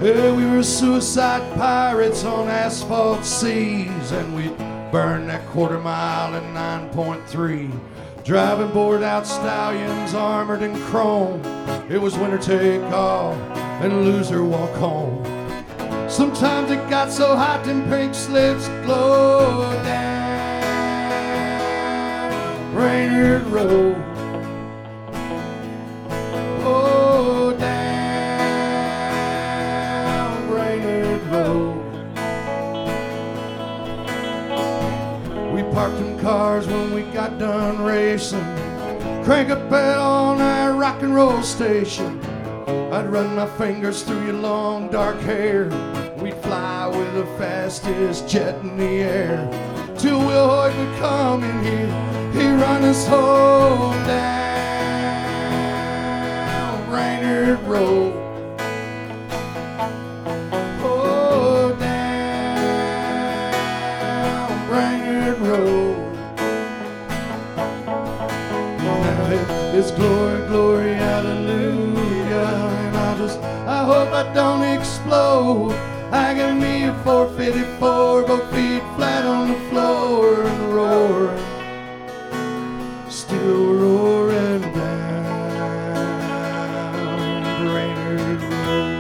Yeah, we were suicide pirates on asphalt seas, and we burned that quarter mile in 9.3. Driving bored out stallions armored in chrome. It was winner take all and loser walk home. Sometimes it got so hot them pink slips glowed down Brainerd Road. Oh, down Brainerd Road. We parked them cars when we got done racing. Crank a bed on that rock and roll station. I'd run my fingers through your long dark hair. We'd fly with the fastest jet in the air. Till Will Hoyt would come in here. He'd run us home down Brainerd Road. Oh, down Brainerd Road. Now it's glory, glory, hallelujah. And I hope I don't explode. I got me a 454, both feet flat on the floor and roaring, still roaring down Brainerd Road.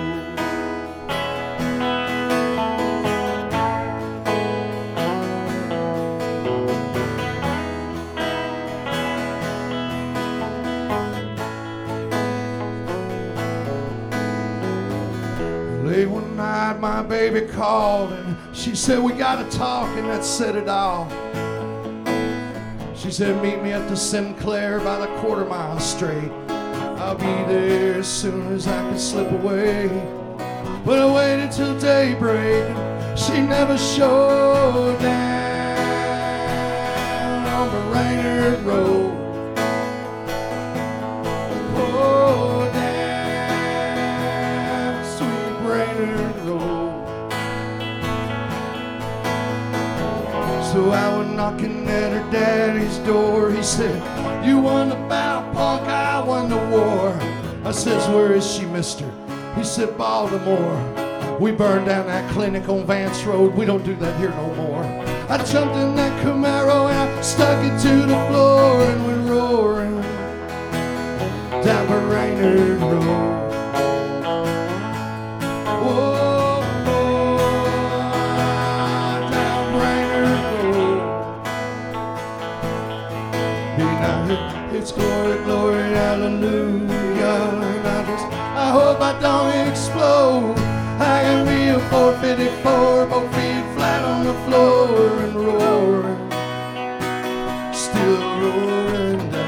Late one night my baby called and she said, we gotta talk, and that said it all. She said, meet me at the Sinclair by the quarter mile straight. I'll be there as soon as I can slip away. But I waited till daybreak, she never showed down on Brainerd Road. Oh, down sweet Brainerd Road. So I went knocking at her daddy's door. He said, you won the battle, punk, I won the war. I says, where is she, mister? He said, Baltimore. We burned down that clinic on Vance Road. We don't do that here no more. I jumped in that Camaro and I stuck it to the floor and went roaring down Brainerd Road. Whoa, down Brainerd Road. It's glory, glory, hallelujah. And I hope I don't explode. I can be a 454, both feet flat on the floor and roaring, still roaring down.